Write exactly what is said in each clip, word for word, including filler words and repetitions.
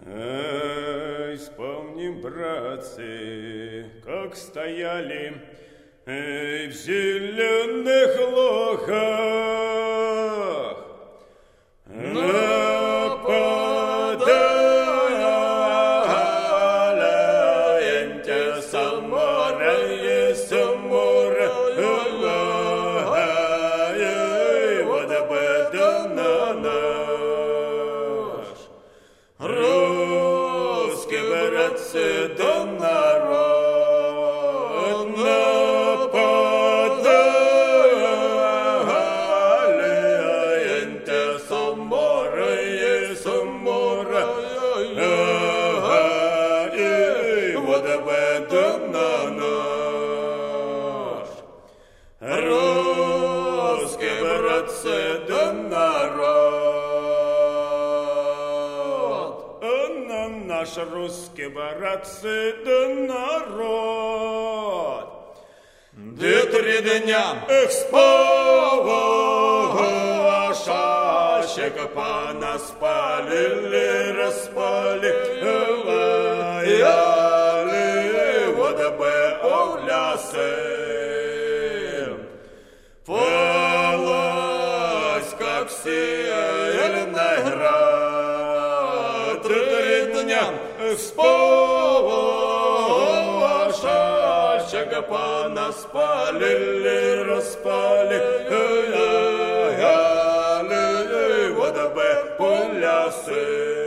Эй, вспомним, братцы, как стояли эй, в зеленых лохах, нападали те самуры, самуры, вот об этом на наш русский, братцы, да народ нападали те самуры, самуры, вот об этом на наш русский, братцы, да народ, на наш русский, братцы, да народ. Де три дня, эх, спавашащик пана спалили, распалили, вот бы овлясы. Палась, как сильный град, три дня, эх, спавашащик пана спалили, распалили, вот бы овлясы.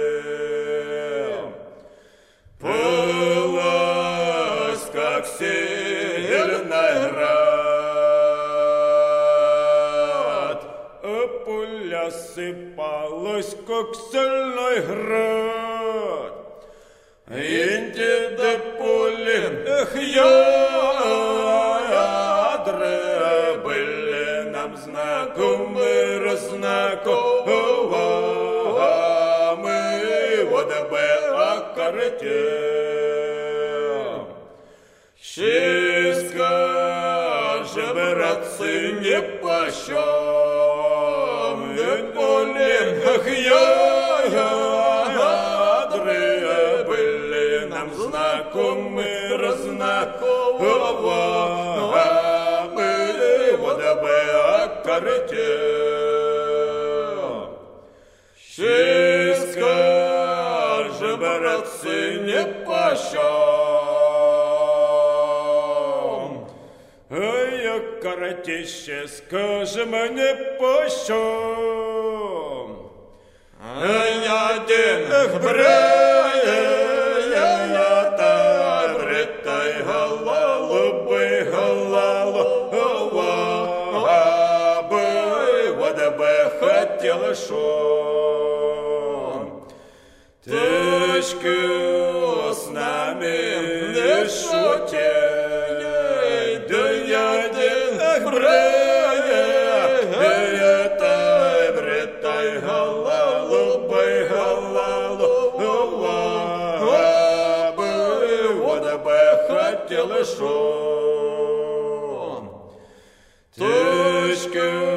Палась, как сильный град, пуля сыпалась, как сильный град. Инти да пули, эх, ядры были нам знакомы, разнакомы, вот бы о карте. Щиска же, братцы, не пощем, не полем, ах, ядры были нам знакомы, разнакомы, вот бы о карте. Щиска же, братцы, не пощем. Эй, о коротище, скажи мне пощем. Эй, один, эх, брата, бретай голубы, голубы, вот бы хотел шо. Тычку с нами не шути, да я один, эх, брата, бретай голубы, голубы, вот бы хотел шо. Тычку